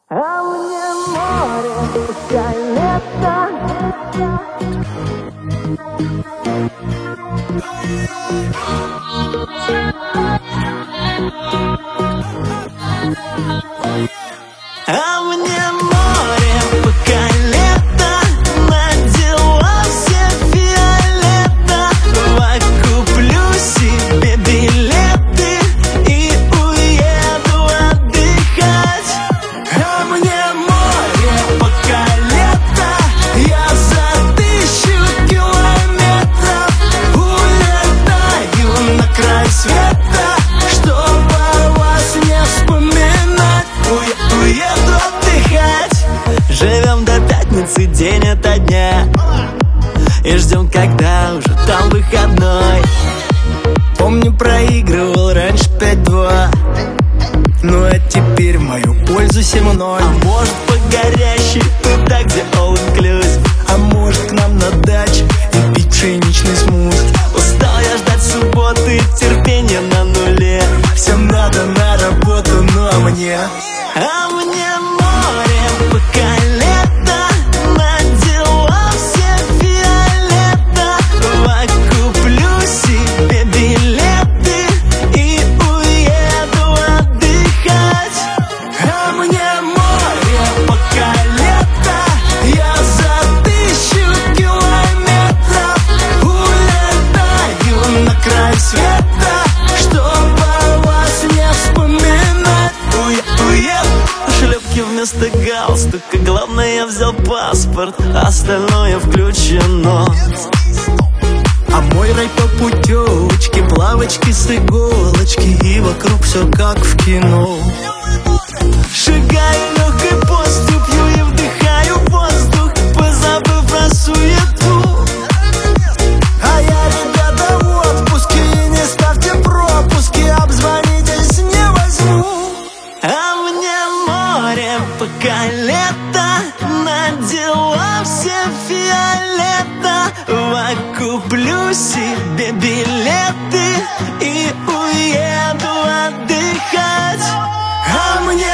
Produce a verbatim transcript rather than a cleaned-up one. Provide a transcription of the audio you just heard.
А мне море, пускай лето. А мне море, пока лето, на дела все фиолета. Куплю себе билеты и уеду отдыхать. А мне море, пока лето, я за тысячу километров улетаю на край света, чтобы вас не вспоминать. Уеду отдыхать. Живем до пятницы день ото дня и ждем, когда уже там выходной. Помню, проигрывал раньше пять-два, ну а теперь в мою пользу семь ноль. А может, по горящей туда, где all inclusive, а может, к нам на дачу и пить пшеничный смузи. Устал я ждать субботы, терпение на нуле. Всем надо на работу, ну а мне А мне море, пока лето, на дела все фиолета. Куплю себе билеты и уеду отдыхать. А мне море, пока лето, я за тысячу километров улетаю на край света, чтобы вас не вспоминать. Уеду. Шлепки вместо галстука, главное, я взял паспорт, остальное включено. А мой рай по путевочке, плавочки с иголочки, и вокруг все как в кино. Шагаю легкой поступью и вдыхаю воздух, позабыв про суету. А я, ребята, в отпуске, и не ставьте пропуски, обзвонитесь, не возьму. А мне море, пока лето, на дела все фиолета. Куплю себе билеты и уеду отдыхать. А мне